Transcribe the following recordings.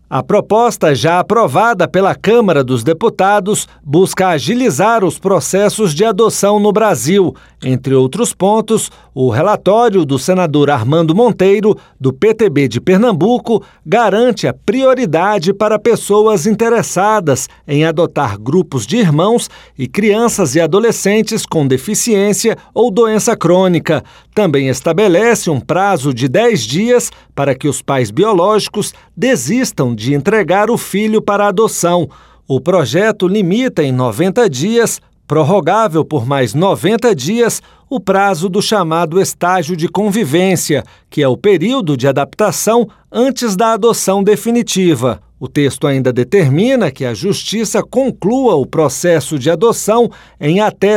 A proposta, já aprovada pela Câmara dos Deputados, busca agilizar os processos de adoção no Brasil. Entre outros pontos, o relatório do senador Armando Monteiro, do PTB de Pernambuco, garante a prioridade para pessoas interessadas em adotar grupos de irmãos e crianças e adolescentes com deficiência ou doença crônica. Também estabelece um prazo de 10 dias para que os pais biológicos desistam de entregar o filho para adoção. O projeto limita em 90 dias, prorrogável por mais 90 dias, o prazo do chamado estágio de convivência, que é o período de adaptação antes da adoção definitiva. O texto ainda determina que a Justiça conclua o processo de adoção em até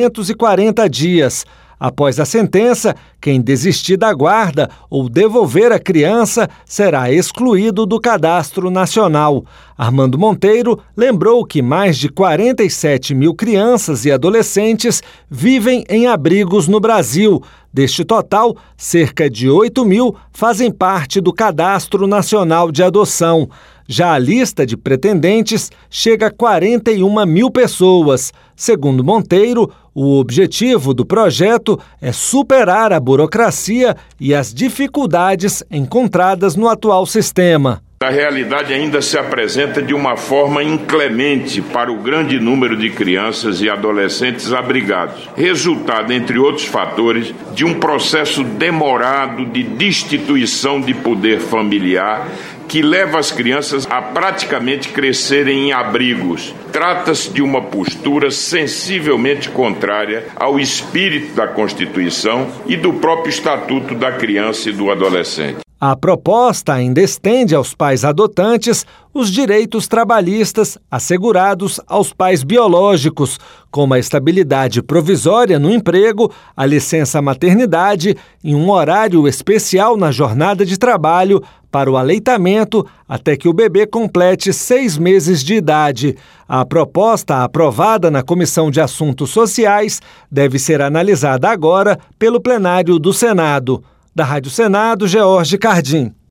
240 dias. Após a sentença, quem desistir da guarda ou devolver a criança será excluído do Cadastro Nacional. Armando Monteiro lembrou que mais de 47 mil crianças e adolescentes vivem em abrigos no Brasil. Deste total, cerca de 8 mil fazem parte do Cadastro Nacional de Adoção. Já a lista de pretendentes chega a 41 mil pessoas. Segundo Monteiro, o objetivo do projeto é superar a burocracia e as dificuldades encontradas no atual sistema. A realidade ainda se apresenta de uma forma inclemente para o grande número de crianças e adolescentes abrigados, resultado, entre outros fatores, de um processo demorado de destituição de poder familiar que leva as crianças a praticamente crescerem em abrigos. Trata-se de uma postura sensivelmente contrária ao espírito da Constituição e do próprio Estatuto da Criança e do Adolescente. A proposta ainda estende aos pais adotantes os direitos trabalhistas assegurados aos pais biológicos, como a estabilidade provisória no emprego, a licença maternidade e um horário especial na jornada de trabalho para o aleitamento até que o bebê complete 6 meses de idade. A proposta, aprovada na Comissão de Assuntos Sociais, deve ser analisada agora pelo plenário do Senado. Da Rádio Senado, George Cardim.